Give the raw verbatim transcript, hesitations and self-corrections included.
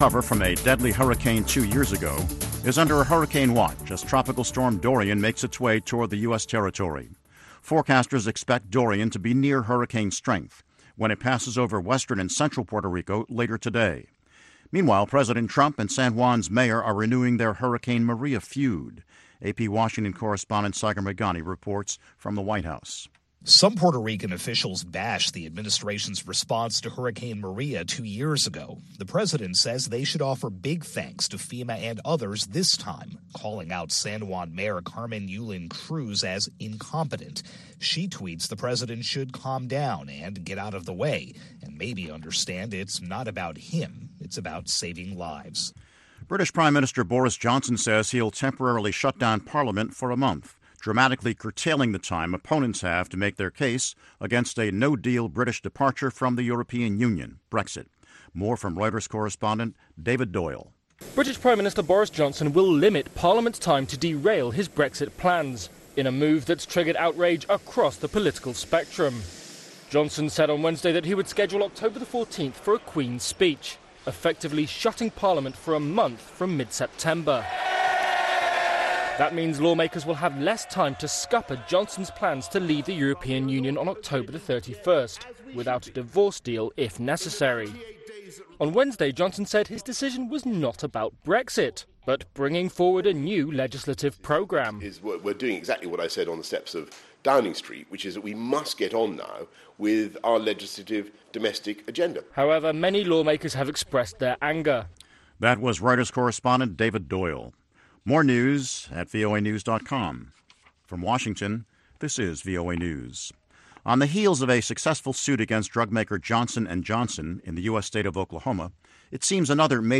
Cover from a deadly hurricane two years ago is under a hurricane watch as Tropical Storm Dorian makes its way toward the U S territory. Forecasters expect Dorian to be near hurricane strength when it passes over western and central Puerto Rico later today. Meanwhile, President Trump and San Juan's mayor are renewing their Hurricane Maria feud. A P Washington correspondent Sagar Meghani reports from the White House. Some Puerto Rican officials bashed the administration's response to Hurricane Maria two years ago. The president says they should offer big thanks to FEMA and others this time, calling out San Juan Mayor Carmen Yulín Cruz as incompetent. She tweets the president should calm down and get out of the way, and maybe understand it's not about him, it's about saving lives. British Prime Minister Boris Johnson says he'll temporarily shut down Parliament for a month, dramatically curtailing the time opponents have to make their case against a no-deal British departure from the European Union, Brexit. More from Reuters correspondent David Doyle. British Prime Minister Boris Johnson will limit Parliament's time to derail his Brexit plans, in a move that's triggered outrage across the political spectrum. Johnson said on Wednesday that he would schedule October the fourteenth for a Queen's speech, effectively shutting Parliament for a month from mid-September. That means lawmakers will have less time to scupper Johnson's plans to leave the European Union on October the thirty-first, without a divorce deal if necessary. On Wednesday, Johnson said his decision was not about Brexit, but bringing forward a new legislative programme. We're doing exactly what I said on the steps of Downing Street, which is that we must get on now with our legislative domestic agenda. However, many lawmakers have expressed their anger. That was Reuters correspondent David Doyle. More news at V O A news dot com. From Washington, this is V O A News. On the heels of a successful suit against drug maker Johnson and Johnson in the U S state of Oklahoma, it seems another major